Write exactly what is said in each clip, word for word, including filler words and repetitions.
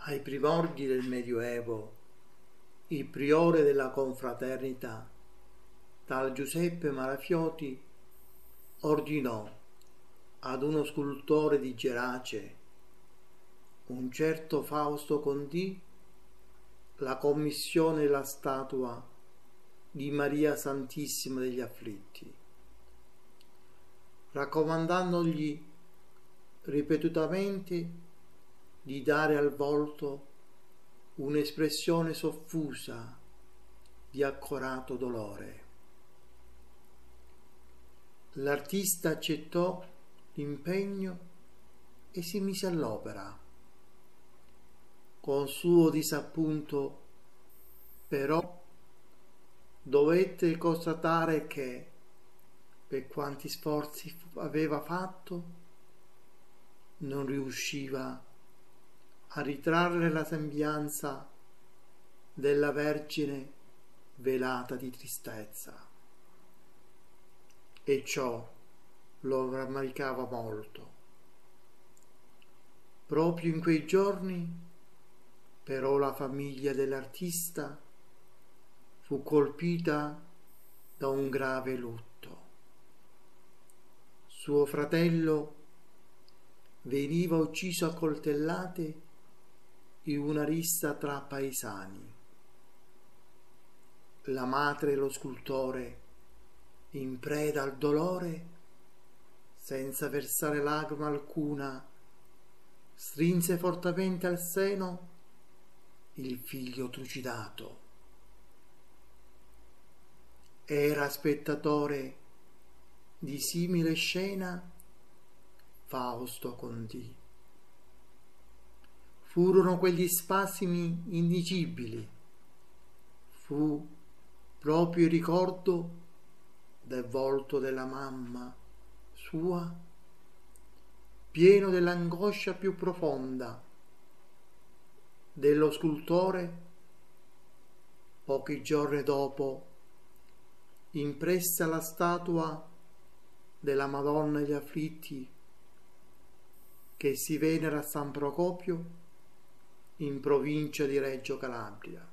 Ai primordi del Medioevo, il priore della confraternita, tal Giuseppe Marafiotti, ordinò ad uno scultore di Gerace, un certo Fausto Condì, la commissione della statua di Maria Santissima degli Afflitti, raccomandandogli ripetutamente di dare al volto un'espressione soffusa di accorato dolore. L'artista accettò l'impegno e si mise all'opera. Con suo disappunto, però, dovette constatare che, per quanti sforzi aveva fatto, non riusciva a ritrarre la sembianza della Vergine velata di tristezza, e ciò lo rammaricava molto. Proprio in quei giorni, però, la famiglia dell'artista fu colpita da un grave lutto. Suo fratello veniva ucciso a coltellate in una rissa tra paesani. La madre e lo scultore, in preda al dolore, senza versare lagrima alcuna, strinse fortemente al seno il figlio trucidato. Era spettatore di simile scena Fausto Condì. Furono quegli spasimi indicibili, fu proprio il ricordo del volto della mamma sua, pieno dell'angoscia più profonda, dello scultore, pochi giorni dopo, impressa la statua della Madonna degli Afflitti che si venera a San Procopio in provincia di Reggio Calabria.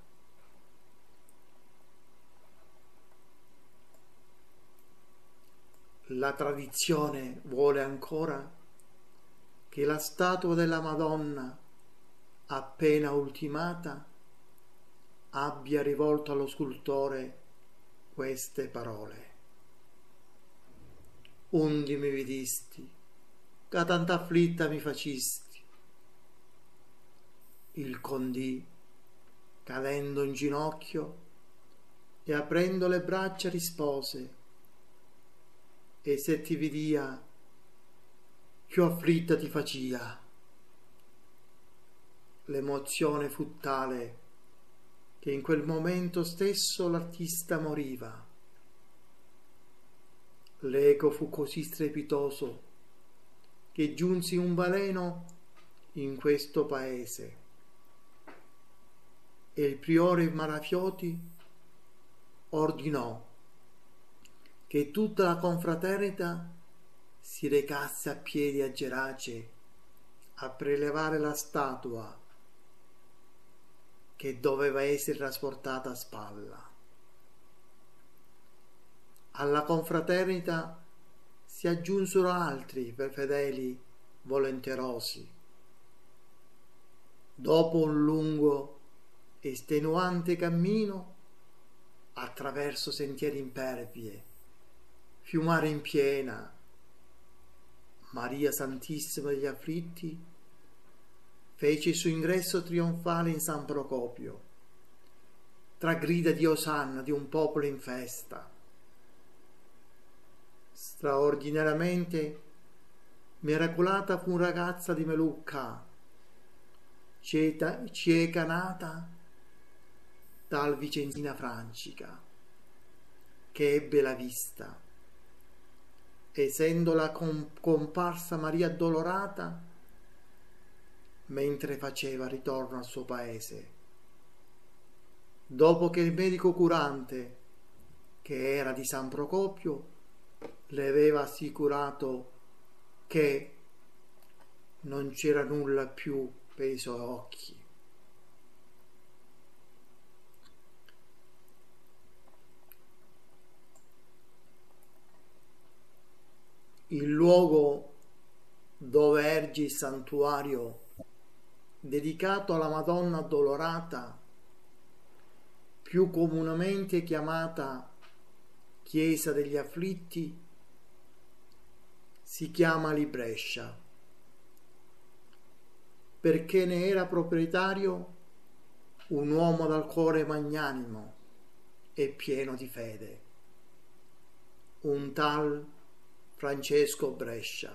La tradizione vuole ancora che la statua della Madonna, appena ultimata, abbia rivolto allo scultore queste parole: «Undi mi vedisti, che tanta afflitta mi facisti». Il Condì, cadendo in ginocchio e aprendo le braccia, rispose: «E se ti vedia, più afflitta ti facia». L'emozione fu tale che in quel momento stesso l'artista moriva. L'eco fu così strepitoso che giunse un baleno in questo paese, e il priore Marafiotti ordinò che tutta la confraternita si recasse a piedi a Gerace a prelevare la statua che doveva essere trasportata a spalla. Alla confraternita si aggiunsero altri fedeli volenterosi. Dopo un lungo estenuante cammino attraverso sentieri impervie, fiumare in piena, Maria Santissima degli Afflitti fece il suo ingresso trionfale in San Procopio, tra grida di osanna di un popolo in festa. Straordinariamente miracolata fu una ragazza di Melucca, cieca nata dal Vicenzina Francica, che ebbe la vista, essendo la comparsa Maria addolorata mentre faceva ritorno al suo paese, dopo che il medico curante, che era di San Procopio, le aveva assicurato che non c'era nulla più per i suoi occhi. il luogo dove erge il santuario dedicato alla Madonna Addolorata, più comunemente chiamata Chiesa degli Afflitti, si chiama Librescia, perché ne era proprietario un uomo dal cuore magnanimo e pieno di fede, un tal Francesco Brescia.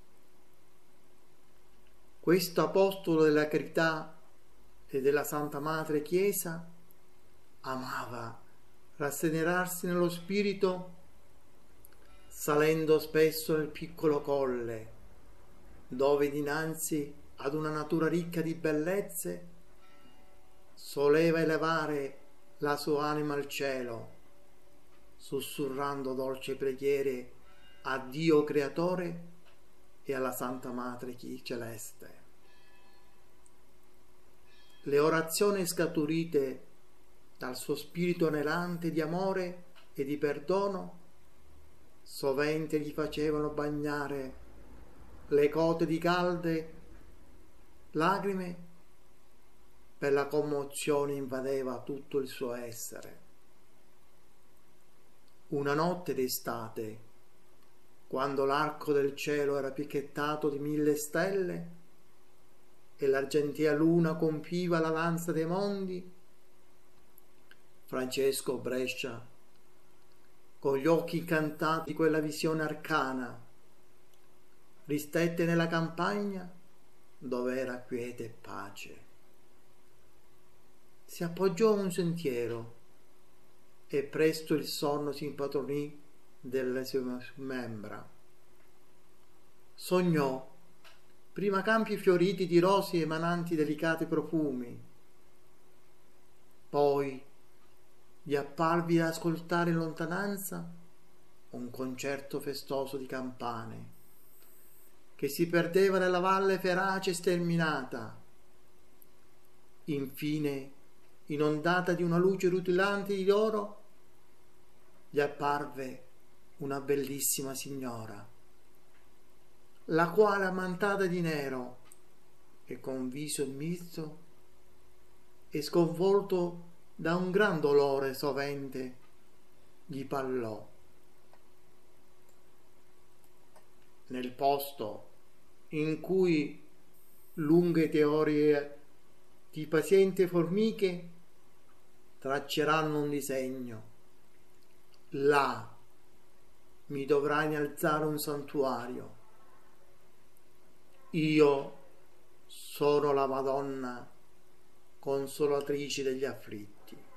Questo apostolo della carità e della Santa Madre Chiesa amava rasserenarsi nello spirito, salendo spesso nel piccolo colle, dove dinanzi ad una natura ricca di bellezze soleva elevare la sua anima al cielo, sussurrando dolci preghiere a Dio Creatore e alla Santa Madre Celeste. Le orazioni scaturite dal suo spirito anelante di amore e di perdono sovente gli facevano bagnare le cote di calde lacrime, per la commozione invadeva tutto il suo essere. Una notte d'estate, quando l'arco del cielo era picchettato di mille stelle e l'argentea luna compiva la danza dei mondi, Francesco Brescia, con gli occhi incantati di quella visione arcana, ristette nella campagna dove era quiete e pace. Si appoggiò a un sentiero e presto il sonno si impadronì delle sue membra. Sognò prima campi fioriti di rose emananti delicati profumi, poi gli apparve ad ascoltare in lontananza un concerto festoso di campane che si perdeva nella valle ferace e sterminata. Infine, inondata di una luce rutilante di oro, gli apparve una bellissima signora, la quale, ammantata di nero e con viso mizzo e sconvolto da un gran dolore sovente, gli parlò. Nel posto in cui lunghe teorie di pazienti formiche tracceranno un disegno, là mi dovrai innalzare un santuario. Io sono la Madonna consolatrice degli afflitti.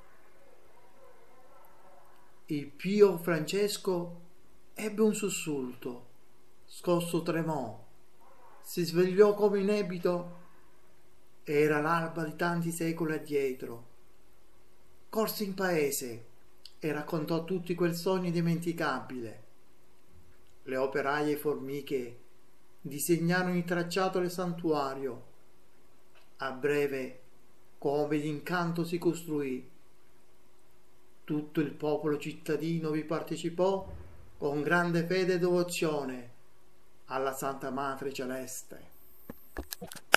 Il pio Francesco ebbe un sussulto, scosso tremò, si svegliò come inebito. Era l'alba di tanti secoli addietro. Corse in paese e raccontò a tutti quel sogno indimenticabile. Le operaie formiche disegnarono il tracciato del santuario. A breve, come d'incanto, si costruì. Tutto il popolo cittadino vi partecipò con grande fede e devozione alla Santa Madre Celeste.